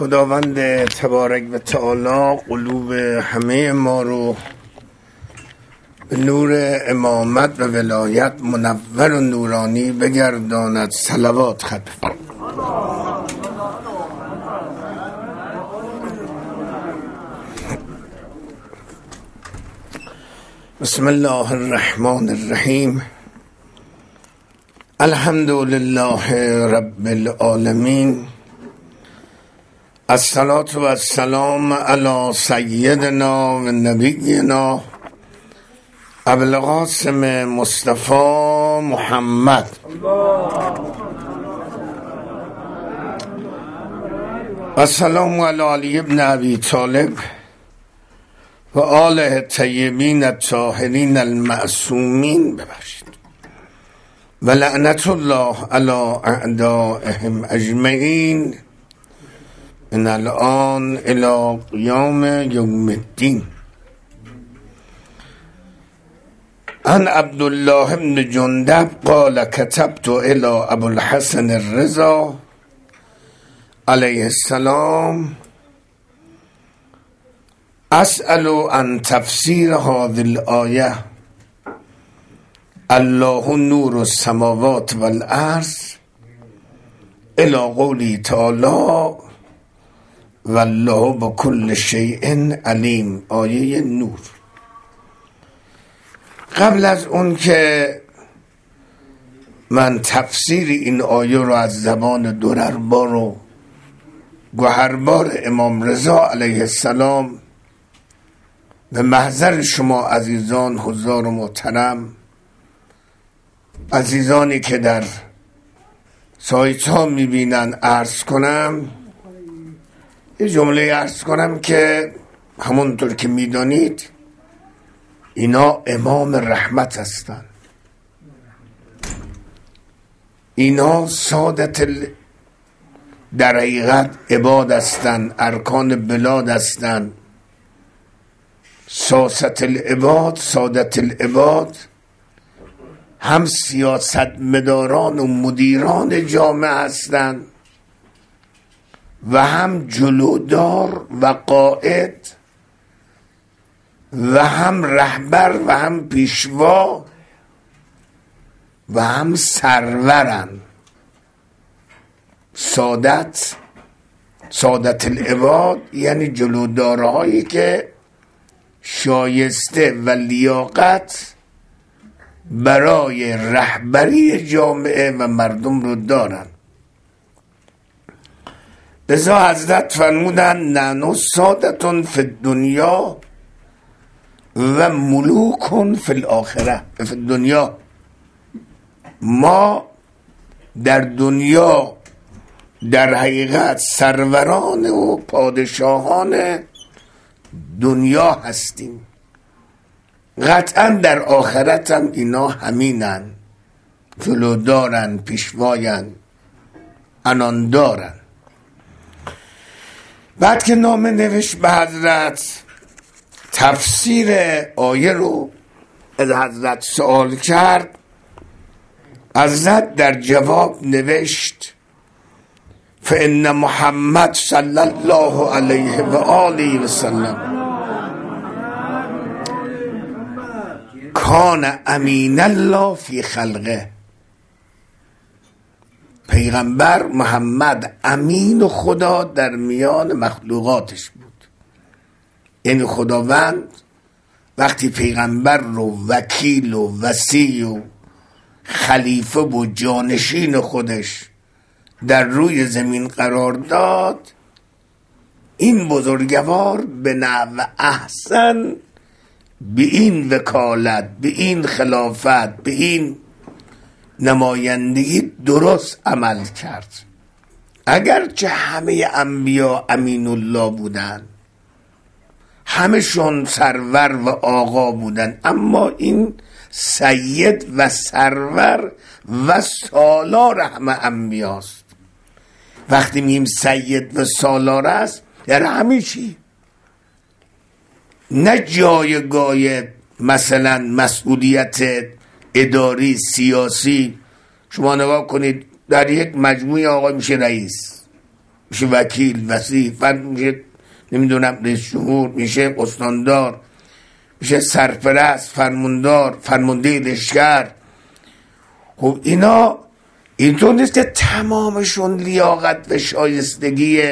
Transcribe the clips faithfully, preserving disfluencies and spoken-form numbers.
خداوند تبارک و تعالی قلوب همه ما رو به نور امامت و ولایت منور و نورانی بگرداند. صلوات خط بسم الله الرحمن الرحیم. الحمد لله رب العالمین. الصلاة و السلام علی سیدنا و نبینا ابوالقاسم مصطفی محمد و السلام علی علی ابن ابی طالب و آله الطیبین الطاهرین المعصومین. ببخشید. و لعنت الله علی اعدائهم اجمعین من الان الى قیام یوم الدین. عن عبدالله بن جندب قال كتبت الى ابوالحسن الرضا علیه السلام اسأل عن تفسیر هذه الآیه الله نور السماوات والارض الى قوله تعالی والله بكل شیء علیم. آیه نور. قبل از اون که من تفسیر این آیه رو از زبان درربار و گوهربار امام رضا علیه السلام به محضر شما عزیزان حضار و محترم، عزیزانی که در سایت ها میبینن عرض کنم، یه جمله عرض کنم که همونطور که میدانید اینا امام رحمت هستند. اینا سادت ال... در حقیقت عباد هستند، ارکان بلاد هستند. ساست العباد، سادت العباد، هم سیاست مداران و مدیران جامعه هستند و هم جلودار و قائد و هم رهبر و هم پیشوا و هم سرورن. سادت سادت العباد یعنی جلودارهایی که شایسته و لیاقت برای رهبری جامعه و مردم رو دارن. لذا حضرت فرمودن نحن سادتون فی الدنیا و ملوکون فی الاخره. فی الدنیا، ما در دنیا در حقیقت سروران و پادشاهان دنیا هستیم. قطعا در آخرت هم اینا همینن، جلودارن، پیشواین، اناندارن. بعد که نامه نوشت به حضرت، تفسیر آیه رو از حضرت سوال کرد. حضرت در جواب نوشت فإن محمد صلی الله علیه و آله و سلم کان امین الله فی خلقه. پیغمبر محمد امین خدا در میان مخلوقاتش بود. یعنی خداوند وقتی پیغمبر رو وکیل و وصی و خلیفه و جانشین خودش در روی زمین قرار داد، این بزرگوار به نحو احسن به این وکالت، به این خلافت، به این نمایندگی درست عمل کرد. اگرچه همه انبیا امین الله بودن، همشون سرور و آقا بودن، اما این سید و سرور و سالار همه انبیاست. وقتی میگیم سید و سالار است در همه چی، نه جایگاه مثلا مسئولیت اداری سیاسی. شما نگاه کنید در یک مجموعه آقا میشه رئیس، میشه وکیل، وزیر، فرد میشه نمیدونم رئیس جمهور، میشه استاندار، میشه سرپرست، فرماندار، فرمانده لشکر. خب اینا اینطور نیست که تمامشون لیاقت و شایستگی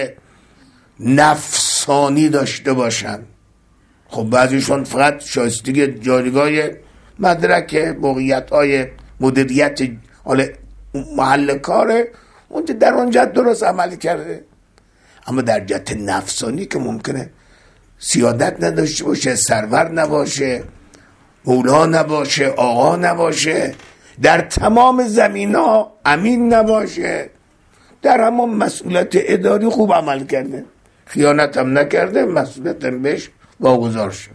نفسانی داشته باشن. خب بعضیشون فقط شایستگی جایگاه مدرک موقعیت های مدیریت محل کاره، اونجا در اونجا درست عمل کرده، اما در جهت نفسانی که ممکنه سیادت نداشته باشه، سرور نباشه، مولا نباشه، آقا نباشه، در تمام زمین ها امین نباشه، در همون مسئولیت اداری خوب عمل کرده، خیانت هم نکرده، مسئولیت هم بهش واگذار شده.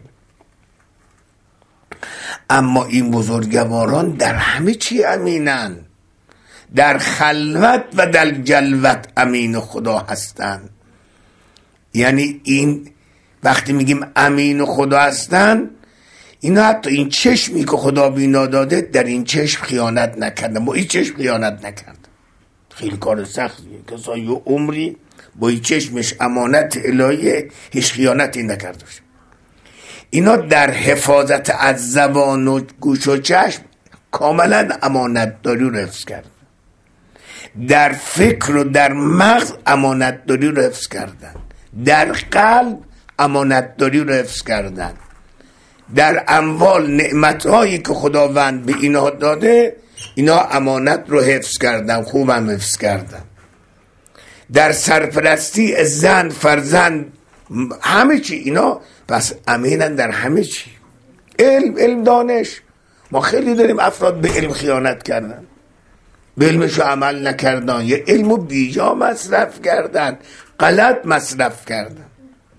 اما این بزرگواران در همه چی امینن، در خلوت و در جلوت امین خدا هستن. یعنی این وقتی میگیم امین خدا هستن، اینا حتی این چشمی که خدا بینا داده در این چشم خیانت نکردن، با این چشم خیانت نکردن. خیلی کار سختیه، کسایی یه عمری با این چشمش امانت الهیه هیچ خیانتی نکرده باشه. اینا در حفاظت از زبان و گوش و چشم کاملا امانت داری رو حفظ کردن، در فکر و در مغز امانت داری رو حفظ کردن، در قلب امانت داری رو حفظ کردن، در اموال نعمتهایی که خداوند به اینا داده اینا امانت رو حفظ کردن، خوبم حفظ کردن. در سرپرستی زن، فرزند، همه چی اینا پس امینن در همه چی. علم، علم دانش، ما خیلی داریم افراد به علم خیانت کردن، به علمشو عمل نکردن، یه علمو بیجا مصرف کردن، غلط مصرف کردن،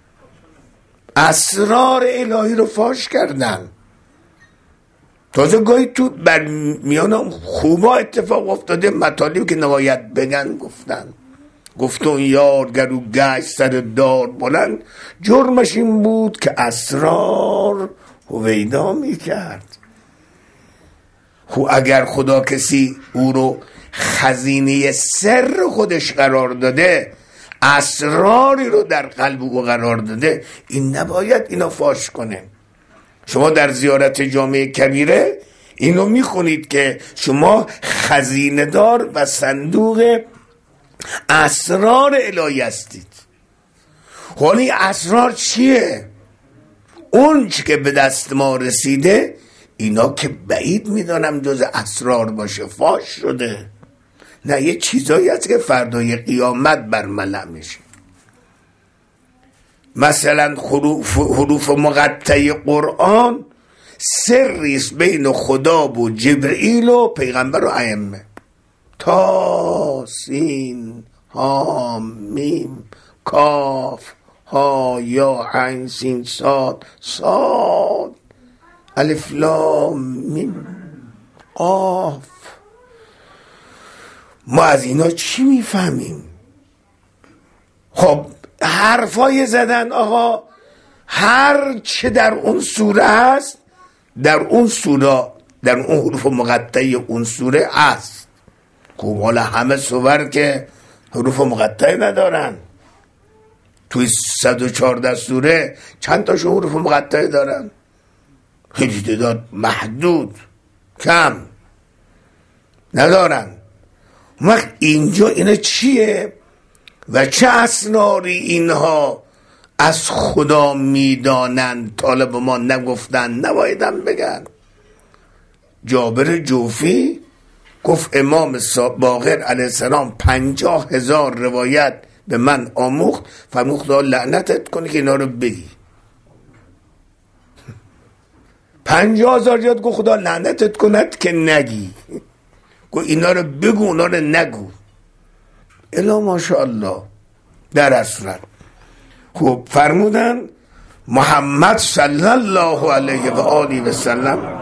اسرار الهی رو فاش کردن. تازه گاهی تو بر میان خوبا اتفاق افتاده، مطالبی که نباید بگن گفتن. گفتون یار گرو گشت سر دار بلند، جرمش این بود که اسرار هویدا میکرد. خو اگر خدا کسی او رو خزینه سر خودش قرار داده، اسراری رو در قلب او قرار داده، این نباید اینو فاش کنه. شما در زیارت جامع کبیره اینو میخونید که شما خزینه دار و صندوق اسرار الهی هستید. حالا اسرار چیه؟ اون چی که به دست ما رسیده اینا که بعید میدانم جز اسرار باشه، فاش شده. نه، یه چیزایی هست که فردای قیامت برملا میشه. مثلا حروف, حروف مقطع قرآن سریست بین خدا و جبرئیل و پیغمبر و ائمه. تا سین ها میم کاف ها یا عین سین صاد صاد الف لام میم قاف. ما از اینا چی میفهمیم؟ خب حرفای زدن آقا، هر چه در اون سوره هست در اون سوره، در اون حروف مقطعی اون سوره هست. خب حالا همه سور که حروف مقطعی ندارن، توی صد و چهارده سوره چند تا حروف مقطعی دارن؟ خیلی تعداد محدود، کم ندارن. وقت اینجا اینا چیه و چه اسراری اینها از خدا میدانند؟ طالب ما نگفتن، نبایدن بگن. جابر جوفی گفت امام باقر علیه السلام پنجاه هزار روایت به من آموخت، فرمود خدا لعنتت کنه که اینا رو بگی. پنجاه هزار یاد گفت خدا لعنتت کند که نگی، گفت اینا رو بگو، اونا رو نگو. الا ماشاءالله. در اصلا خب فرمودن محمد صلی الله علیه و آله و سلم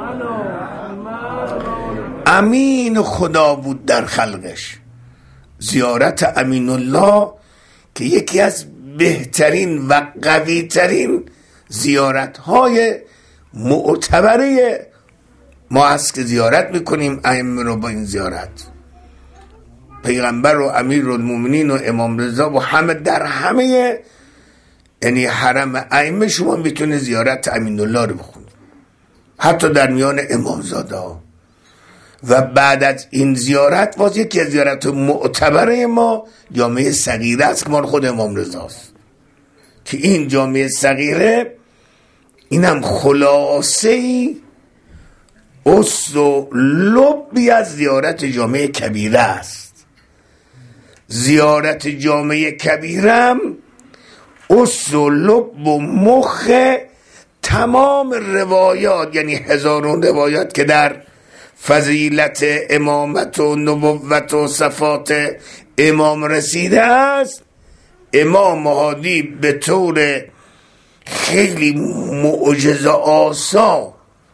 امین خدا بود در خلقش. زیارت امین الله که یکی از بهترین و قوی ترین زیارت های معتبره ما هست که زیارت میکنیم ائمه رو با این زیارت. پیغمبر و امیر المومنین و امام رضا و همه در همه یعنی حرم ائمه شما میتونه زیارت امین الله رو بخونید، حتی در میان امامزاده ها. و بعد از این زیارت باز یکی از زیارت معتبره ما جامعه صغیره است که مال خود امام رضاست، که این جامعه صغیره اینم خلاصه ای اصل و لبی از زیارت جامعه کبیره است. زیارت جامعه کبیره هم اصل و لب و مخ تمام روایات، یعنی هزارون روایات که در فضیلت امامت و نبوت و صفات امام رسیده است، امام مهدی به طور خیلی معجزه آسا،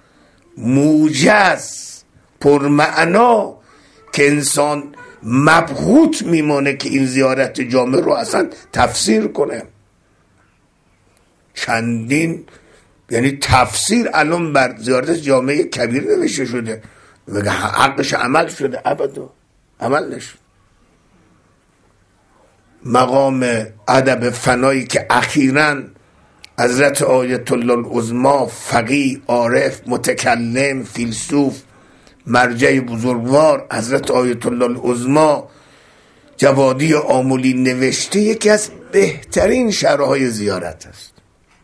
موجز، پرمعنا که انسان مبهوت میمونه که این زیارت جامع رو اصلا تفسیر کنه. چندین یعنی تفسیر الان بر زیارت جامع کبیر نوشته شده، مگه حقش عمل شده؟ ابدا عمل نشد. مقام ادب فنایی که اخیراً حضرت آیت الله العظما، فقیه، عارف، متکلم، فیلسوف، مرجع بزرگوار حضرت آیت الله العظما جوادی آملی نوشته، یکی از بهترین شرح‌های زیارت است.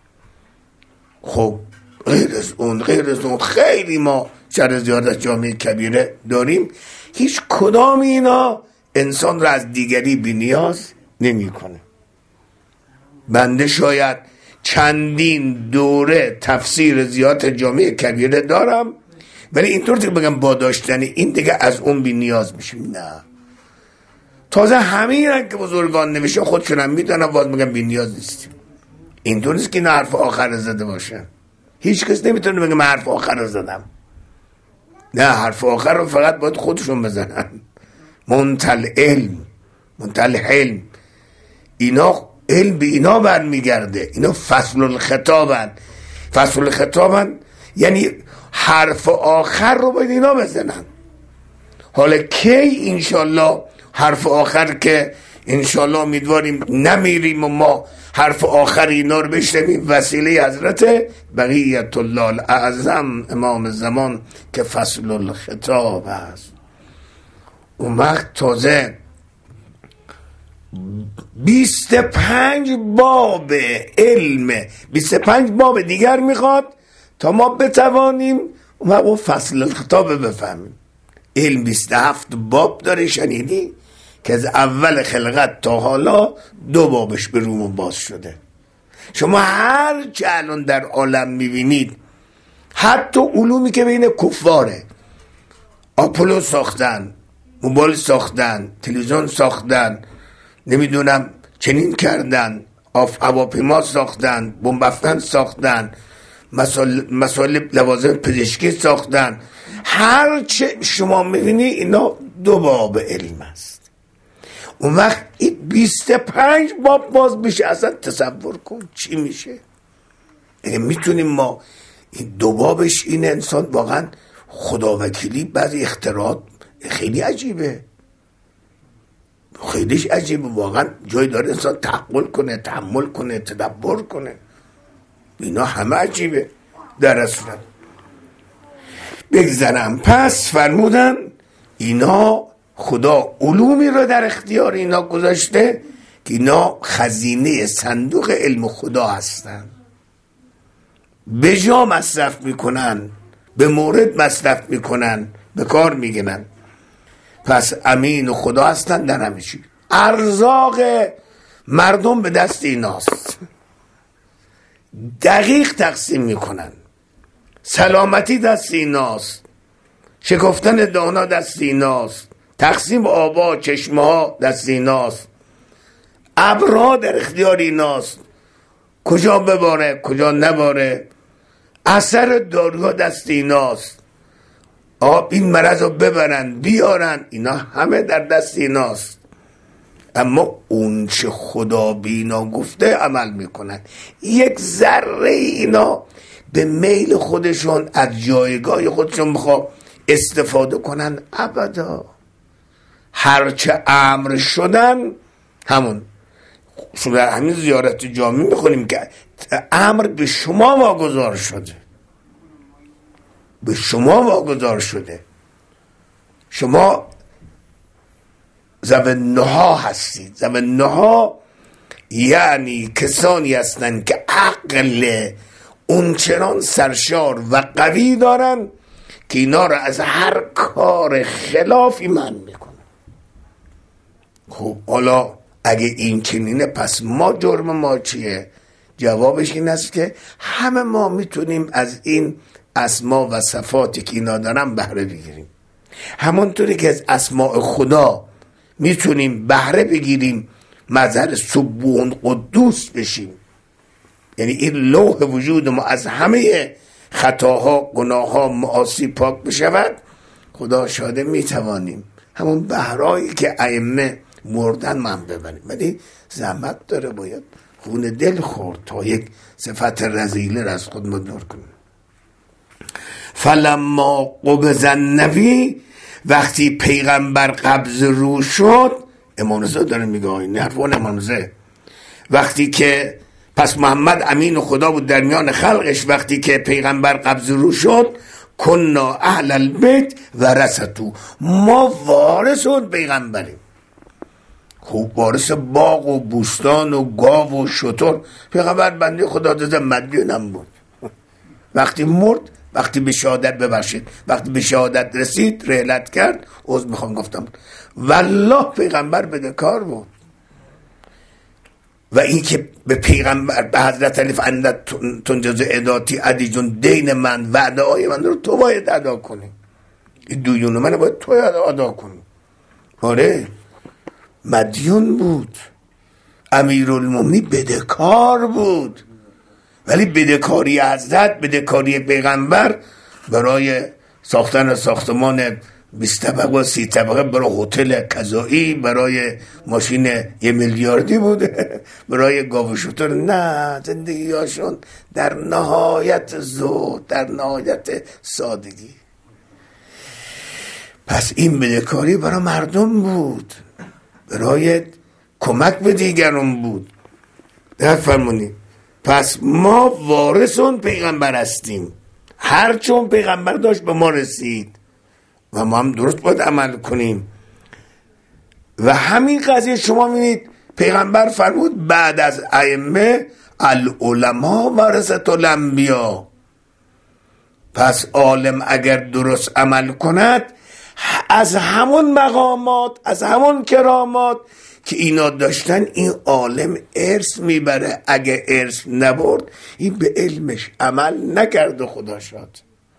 خب غیر از اون غیر از اون خیلی ما شرح زیارت جامع کبیره داریم، هیچ کدام اینا انسان را از دیگری بی نیاز نمی کنه. بنده شاید چندین دوره تفسیر زیارت جامع کبیره دارم، ولی اینطور که بگم با داشتن این دیگه از اون بی نیاز میشیم، نه. تازه همین که بزرگان نوشته خودشونم میدونم باز میگم بی نیاز نیستیم. اینطور نیست که این حرف آخر زده باشه، هیچ کس نمیتونه بگه من حرف آخر زدم، نه، حرف آخر رو فقط باید خودشون بزنن. منتل علم، منتل علم، اینا علم به اینا برمیگرده، اینا فصل الخطابن. فصل الخطابن یعنی حرف آخر رو باید اینا بزنن. حالا کی انشالله حرف آخر که انشالله امیدواریم نمیریم و ما حرف آخر اینا رو بشنویم، وسیله حضرت بقیت الله الاعظم امام زمان که فصل الخطاب است. اون وقت تازه بیست و پنج باب علم، بیست و پنج باب دیگر میخواد تا ما بتوانیم اون وقت اون فصل الخطاب بفهمیم. علم بیست و هفت باب داره، شنیدی؟ که از اول خلقت تا حالا دو بابش به روم باز شده. شما هر چه الان در عالم میبینید، حتی علومی که بین کفاره، آپولو ساختن، موبایل ساختن، تلویزیون ساختن، نمیدونم چنین کردن، آف هواپیما ساختن، بمب افکن ساختن، مسائل لوازم پزشکی ساختن، هر چه شما میبینی اینا دو باب علم است. اون وقت این بیست و پنج باب باز میشه، اصلا تصور کن چی میشه. یعنی میتونیم ما این دو بابش این انسان واقعا خداوکیلی، بعضی اختراعات خیلی عجیبه، خیلیش عجیبه واقعا، جای داره انسان تحمل کنه، تحمل کنه، تدبر کنه، اینا همه عجیبه. در اصل بگذارم، پس فرمودن اینا خدا علومی رو در اختیار اینا گذاشته که اینا خزینه صندوق علم خدا هستن، به جا مصرف میکنن، به مورد مصرف میکنن، به کار میگنن. پس امین و خدا هستن در همه چیز. ارزاق مردم به دست ایناست، دقیق تقسیم میکنن. سلامتی دست ایناست، شکفتن دانا دست ایناست، تقسیم آبا چشمه ها دست ایناست، ابرها در اختیار ایناست، کجا بباره کجا نباره، اثر داروها دست ایناست، آب این مرض رو ببرن بیارن، اینا همه در دست ایناست. اما اون چه خدا بینا گفته عمل میکنن. یک ذره اینا به میل خودشون از جایگاه خودشون بخوا استفاده کنن، ابدا. هرچه امر شدن همون شما همین زیارت جامی میخونیم که امر به شما واگذار شده، به شما واگذار شده. شما زبنها هستید. زبنها یعنی کسانی هستند که عقل اونچنان سرشار و قوی دارن که اینا رو از هر کار خلافی من میکنن. خب حالا اگه این چنینه پس ما جرم ما چیه؟ جوابش این است که همه ما میتونیم از این اسما و صفاتی که اینا دارن بهره بگیریم. همونطوری که از اسماء خدا میتونیم بهره بگیریم، مظهر سبوح قدوس بشیم، یعنی این لوح وجود ما از همه خطاها، گناهها، معاصی پاک بشود، خدا شاده میتوانیم همون بهرایی که ائمه مردن من ببریم. ولی زحمت داره، باید خون دل خورد تا یک صفت رذیله را از خود ما دور کنیم. فلما قبض النبی، وقتی پیغمبر قبض رو شد، امام رضا داره میگه این حرفان امام رضا، وقتی که پس محمد امین خدا بود در میان خلقش، وقتی که پیغمبر قبض رو شد، کنا اهل البیت ورثتو، ما وارث اون پیغمبریم. خوب وارث باغ و بوستان و گاو و شتر. پیغمبر بنده خدا داده مدیونم بود. وقتی مرد، وقتی به شهادت ببخشید وقتی به شهادت رسید، رحلت کرد، عذر میخوام گفتم والله پیغمبر بدهکار بود. و این که به پیغمبر به حضرت علی فاندت تنجز اداتی عدی جون دین من وعده های من رو تو باید ادا کنی، این دویون من باید تو ادا کنی. آره مدیون بود، امیرالمومنین بدهکار بود، ولی بدهکاری حضرت، بدهکاری پیغمبر برای ساختن ساختمان بیست طبقه و سی طبقه، برای هتل قضایی، برای ماشین یه میلیاردی بوده، برای گاو و شتر نه، زندگی هاشون در نهایت زهد، در نهایت سادگی. پس این بدهکاری برای مردم بود، برای کمک به دیگران بود. در فرمونی پس ما وارث اون پیغمبر هستیم، هر چون پیغمبر داشت به ما رسید و ما هم درست باید عمل کنیم. و همین قضیه شما میبینید پیغمبر فرمود بعد از ائمه العلماء ورثة الانبیاء، پس عالم اگر درست عمل کند از همون مقامات، از همون کرامات که اینا داشتن، این عالم ارث میبره. اگه ارث نبرد، این به علمش عمل نکرده خدا شد.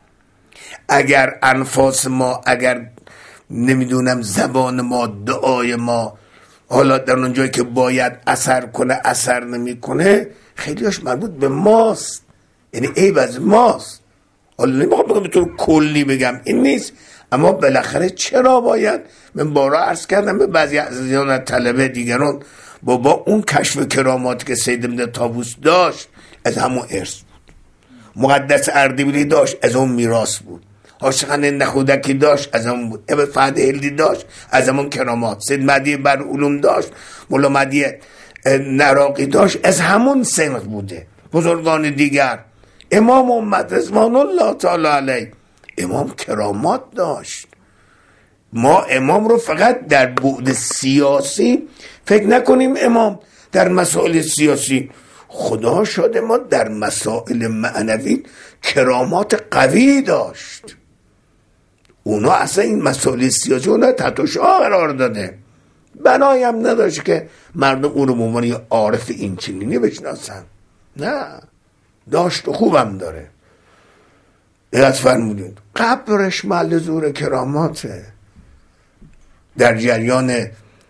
اگر انفاس ما، اگر نمیدونم زبان ما، دعای ما حالا در اون جایی که باید اثر کنه اثر نمیکنه، خیلیش مربوط به ماست، یعنی عیب از ماست. حالا نمیخوام بگم به طور کلی بگم این نیست، اما بالاخره چرا باید، من بارا عرض کردم به بعضی عزیزان طلبه دیگران، بابا اون کشف کرامات که سید ابن طاووس داشت از همون ارث بود، مقدس اردبیلی داشت از اون میراث بود، عاشقان نخودکی داشت از همون بود، ابن فهد هلدی داشت از همون کرامات، سید مهدی بر علوم داشت، مولا مهدی نراقی داشت از همون سنخ بوده. بزرگان دیگر، امام امت رضوان الله تعالی علیه، امام کرامات داشت. ما امام رو فقط در بعد سیاسی فکر نکنیم، امام در مسائل سیاسی، خدا شده ما در مسائل معنوی کرامات قوی داشت. اونا اصلا این مسائل سیاسی اونا تحت شعار قرار داده، بنایی هم نداشت که مردم اون رو به عنوان یه عارف این چنینی بشناسن، نه داشت و خوبم داره. دقت فرمودید قبرش محل ظهور کراماته. در جریان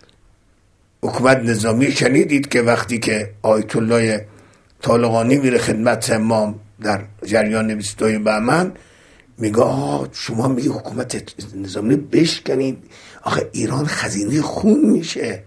حکومت نظامی شنیدید که وقتی که آیت الله طالقانی میره خدمت امام در جریان بیست و دو بهمن، میگه شما میگه حکومت نظامی بشکنید، آخه ایران خزینه خون میشه.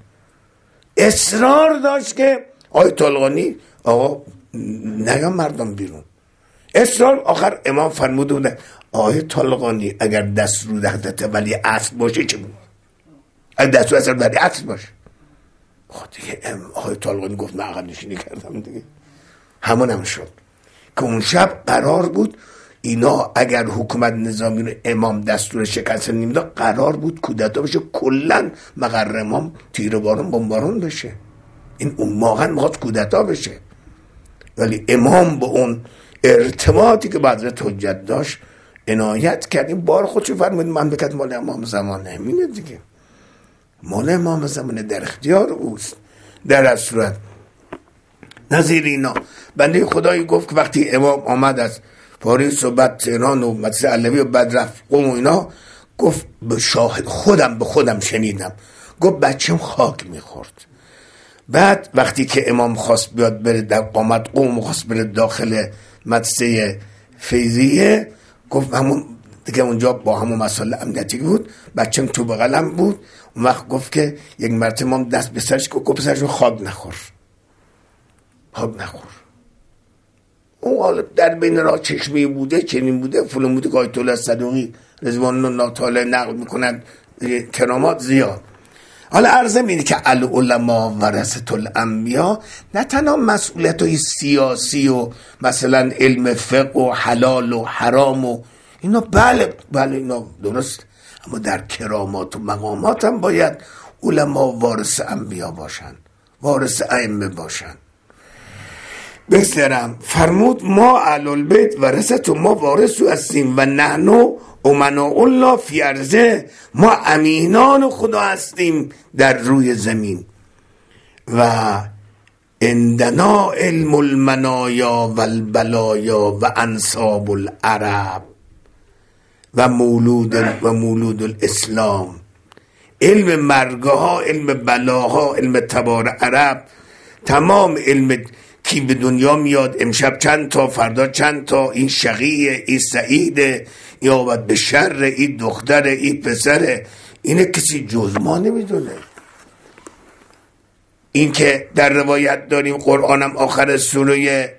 اصرار داشت که آیت طالقانی آقا نیام مردم بیرون، اصرار. آخر امام فرموده بودن آیت طالقانی اگر دست رو حضرت ولی عصر باشه چه بود؟ اگه دستور اصلا ولیعصر باشه. خب دیگه آقای طالقانی گفت من عقب نشینی کردم دیگه. همون هم شد که اون شب قرار بود اینا اگر حکومت نظامی رو امام دستور شکست نمیداد قرار بود کودتا بشه، کلا مقر امام تیر بارون بمبارون بشه. این اون موقع میخواد کودتا بشه، ولی امام با اون ارتباطی که با حضرت حجت داشت عنایت کرد. این بار خودشو فرمود مملکت مال امام زمان همینه دیگه، مال امام زمان در اختیار اوست. در از صورت نظیر اینا بنده خدایی گفت که وقتی امام آمد از پاریس و بعد تهران و مدرسه علوی و بعد رفت قم و اینا، گفت به شاهد خودم به خودم شنیدم، گفت بچم خاک میخورد. بعد وقتی که امام خواست بیاد بره در قامت قم و خواست بره داخل مدرسه فیضیه، گفت همون دیگه اونجا با همون مسئله امنیتی بود، بچم تو بغلم بود. اون وقت گفت که یک مرتبه امام دست به سرش گفت پسرش خاک نخور، خاک نخور. اون حالا در بین راه چشمی بوده چنین بوده فلان بوده که آیت الله صدوقی رضوان الله تعالی نقل میکنند کرامات زیاد. حالا عرضه می‌کنه که العلماء ورثة الانبیاء نه تنها مسئولیت های سیاسی و مثلا علم فقه و حلال و حرام و اینا، بله بله اینا درست، اما در کرامات و مقامات هم باید علما وارث انبیا باشن، وارث ائمه باشن. بگذارم فرمود ما اهل البیت ورثت و ما وارثو هستیم و نحنو امناء الله فی ارضه، ما امینان خدا هستیم در روی زمین. و عندنا علم المنایا و البلایا و انساب العرب و مولود و مولود الاسلام، علم مرگها، علم بلاها، علم تبار عرب، تمام علم کی به دنیا میاد، امشب چند تا، فردا چند تا، این شقیه، این سعیده، یا باید به شر، این دختر، این پسره، اینه کسی جز ما نمیدونه. این که در روایت داریم قرآنم آخر سوره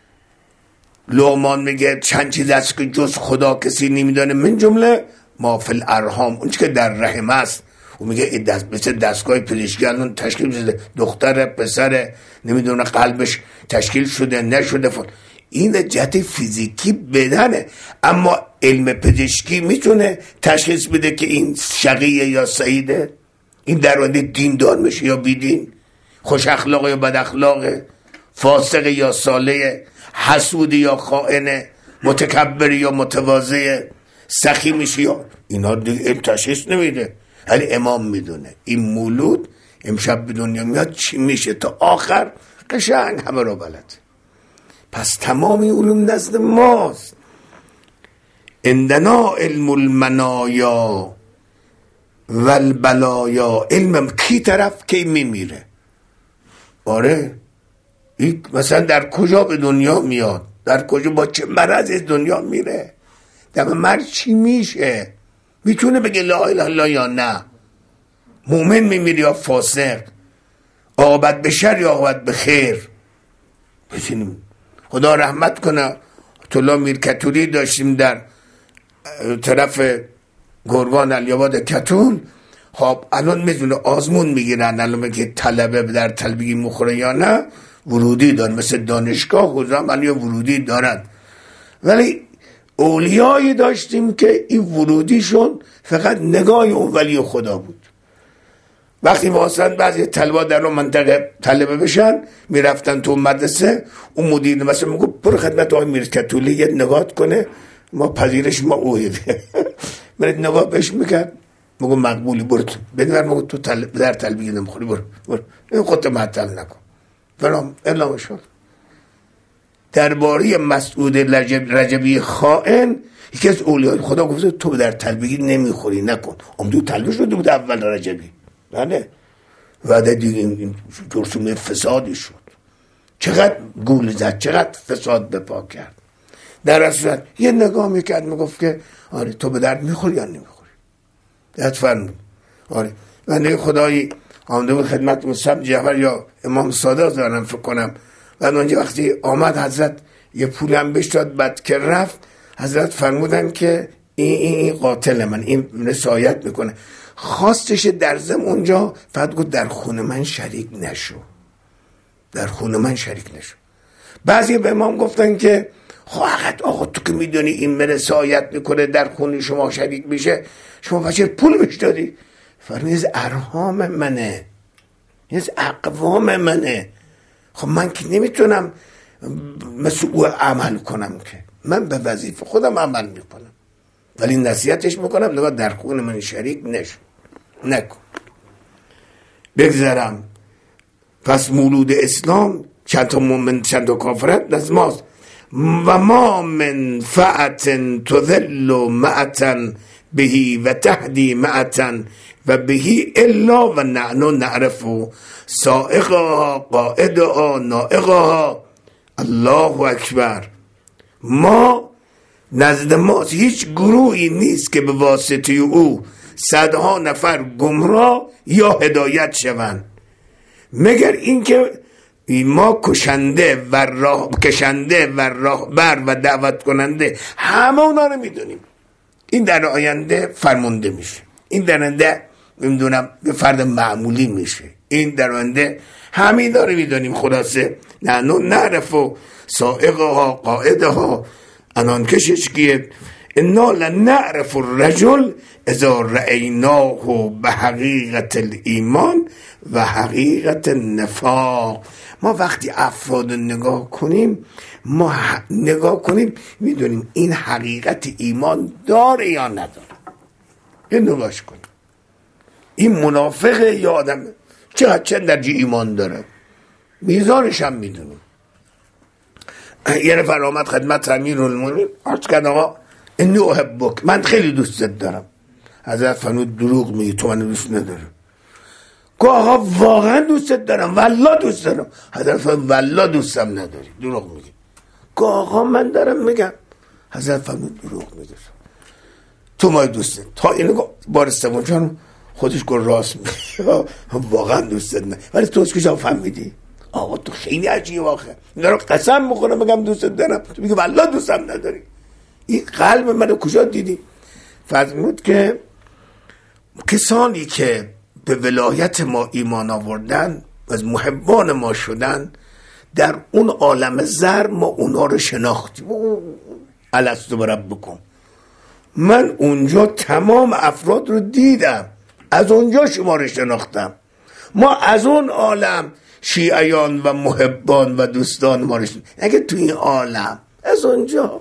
لقمان میگه چند چیز است که جز خدا کسی نمیدونه، من جمله ما فی الارحام، اون که در رحم است. و میگه این دست مثل دستگاه پزشکی الان تشکیل شده، دختر پسر نمیدونه قلبش تشکیل شده نشده فل. این جهت فیزیکی بدنه، اما علم پزشکی میتونه تشخیص بده که این شقیه یا سعیده، این در آینده دیندار میشه یا بیدین، خوش اخلاق یا بد اخلاقه، فاسق یا صالح، حسود یا خائنه، متکبر یا متواضع، سخی میشه یا اینا دیگه تشخیص نمیده، ولی امام میدونه این مولود امشب به دنیا میاد چی میشه تا آخر قشنگ همه رو بلد. پس تمامی علوم نزد ماست. عندنا علم المنایا و البلایا، علم کی طرف کی میمیره. آره این مثلا در کجا به دنیا میاد، در کجا با چه مرض دنیا میره، در مرد چی میشه، میتونه بگه لا اله الا الله یا نه، مومن میمیره یا فاسق، عاقبت به شر یا عاقبت به خیر. بسینیم خدا رحمت کنه. طلا میرکتوری داشتیم در طرف گرگان الیاباد کتون. خب الان میدونه آزمون میگیرن، الان که طلبه در طلبگی مخوره یا نه، ورودی دارن، مثل دانشگاه حضام الان ورودی دارن. ولی اولیایی داشتیم که این ورودیشون فقط نگاه اون ولی خدا بود. وقتی واسطن بعضی طلبا در اون منطقه طلبه بشن میرفتن تو مدرسه، اون مدیر مثلا میگو برو خدمت آقای میرکتولی یه نگاه کنه، ما پذیرش ما اوهیده برید نگاه بهش میکرد، میگو مقبولی برو تو بدور، میگو تو طلب در طلبی نمیخوری، برو برو این خودت معطل نکن برام اعلام شد. درباره مسعود رجب رجبی خائن یکی از اولیای خدا گفته تو در طلبگی نمیخوری نکن، اون طلبه شده بود اول رجبی. بله وعده دیگه این جرسومه فسادی شد، چقدر گول زد، چقدر فساد بپا کرد. در اصل یه نگاه میکرد میگفت که آره تو به درد میخوری یا نمیخوری، درد فرمود. آره بنده خدایی آمده بود خدمت مصطفی جعفر یا امام صادق دارم فکر کنم، بعد اونجا وقتی آمد حضرت یه پولم بهش داد، بعد که رفت حضرت فرمودن که این این, این قاتل من، این رسایت میکنه. خواستش در زم اونجا فقط گفت در خون من شریک نشو، در خون من شریک نشو. بعضی به امام گفتن که خواهد آقا تو که میدونی این مره سایت میکنه در خون شما شریک میشه، شما بچه پول بهش دادی؟ فرنیز ارهام منه، نیز اقوام منه، خب من که نمیتونم مثل او عمل کنم، که من به وظیفه خودم عمل میکنم، ولی نصیحتش میکنم نگاه در خون من شریک نشو، نکن. بگذارم پس مولود اسلام چند تا مومن چند تا کافرت از ماست. و ما من فعت تذل معتن بهی و تهدی معتن و بهی الا و نعنو نعرفو سائقها قائدها نائقها. الله اکبر. ما نزد ما هیچ گروهی نیست که به واسطه او صدها نفر گمراه یا هدایت شوند، مگر اینکه ما کشنده و راه کشنده و راهبر و دعوت کننده همه اونا رو میدونیم. این در آینده فرمانده میشه، این در آینده میدونم به فرد معمولی میشه، این در آینده همین داره میدونیم. خلاصه نحنو نعرفو سائقها قائدها انان کشش که انا لنعرف الرجل اذا رأیناه به حقیقت الایمان و حقیقت النفاق. ما وقتی افراد نگاه کنیم ما نگاه کنیم میدونیم این حقیقت ایمان داره یا نداره. این نگاش کنیم این منافقه یا آدم چقدر چند درجه ایمان داره، میزانش هم میدونیم. یه نفر آمد خدمت امیرالمومنین عرض کرد آقا انی احبک، من خیلی دوستت دارم. حضرت فرمود دروغ میگی، تو منو دوست نداری. گفت آقا واقعا دوستت دارم، والله دوست دارم. حضرت فرمود والله دوستم نداری، دروغ میگی. گفت آقا من دارم میگم. حضرت فرمود دروغ میگی، تو ما دوستت. تا اینو گفت بار سوم جان خودش گفت راست میگی، واقعا دوستت ندارم. ولی تو از کجا فهمیدی؟ آقا تو خیلی عجیب واقعا، دارم قسم میخورم بگم دوستت دارم، تو میگی والله دوستم نداری. این قلب منو کجا دیدی؟ فرمود که کسانی که به ولایت ما ایمان آوردن از محبان ما شدن در اون عالم زر ما اونا رو شناختیم. الستو بربکم، من اونجا تمام افراد رو دیدم، از اونجا شما رو شناختم. ما از اون عالم شیعیان و محبان و دوستان ما رو شناختم، اگه تو این عالم از اونجا.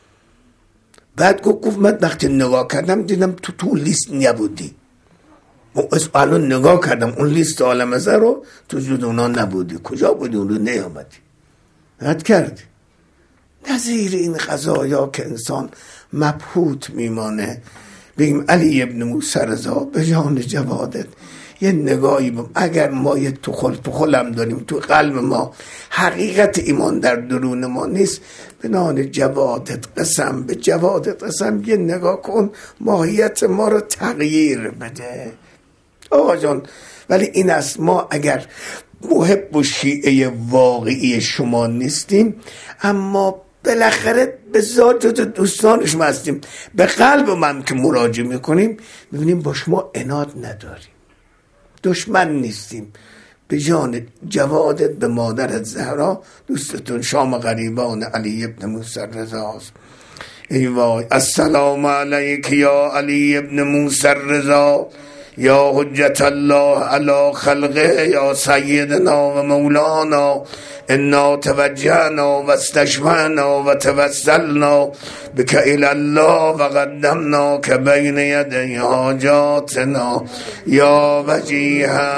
بعد گفت من وقتی نگاه کردم دیدم تو تو لیست نبودی. از الان نگاه کردم اون لیست عالم زر رو تو جود اونا نبودی. کجا بودی؟ اون رو نیامدی، رد کردی. نظیر این قضایا که انسان مبهوت میمانه. بگیم علی ابن موسی رضا به جان جوادت یه نگاهی بم. اگر ما یه تخل تخلم داریم تو قلب ما، حقیقت ایمان در درون ما نیست، به نام جوادت قسم، به جوادت قسم یه نگاه کن ماهیت ما رو تغییر بده آقا جان. ولی این است ما اگر محب و شیعه واقعی شما نیستیم، اما بالاخره به ذات دوستانش ما هستیم، به قلب من که مراجعه میکنیم میبینیم با شما عناد نداریم، دشمن نیستیم. به جان جوادت به مادرت زهرا دوستتون شام غریبان علی ابن موسی رضا است. ای وای. السلام علیک یا علی ابن موسی رضا یا حجت الله علی خلقه یا سیدنا و مولانا انا توجهنا و استشفعنا و توسلنا بک الی الله و قدمنا که بین یدی حاجاتنا یا وجیها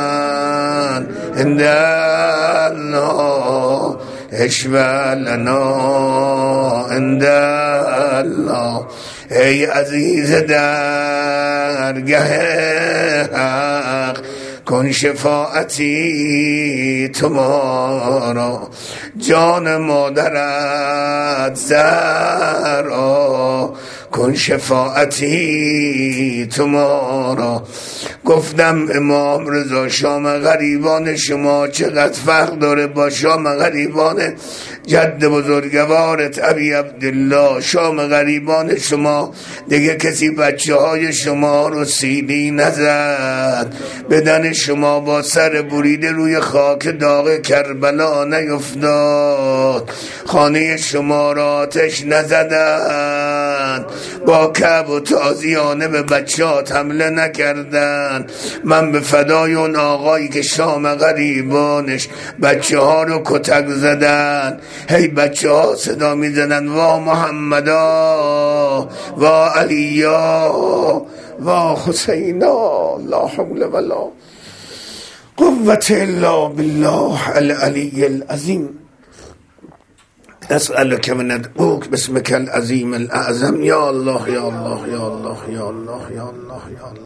عند الله اشفع لنا عند الله. ای عزیز درگه حق کن شفاعتی تمارا، جان مادرت زهرا کن شفاعتی تو ما را. گفتم امام رضا شام غریبان شما چقدر فرق داره با شام غریبان جد بزرگوارت ابی عبدالله. شام غریبان شما دیگه کسی بچه های شما رو سیلی نزد، بدن شما با سر بریده روی خاک داغ کربلا نیفتاد، خانه شما را آتش نزدند، با کعب و تازیانه به بچهات حمله نکردن. من به فدای اون آقایی که شام غریبانش بچه ها رو کتک زدن، هی بچه ها صدا می زدن وا محمدا وا علیا وا حسینا، لا حول ولا قوة الا بالله العلی العظیم. اسألك من ندعوك باسمك العظیم الاعظم. یا الله یا الله یا الله یا الله یا الله یا الله.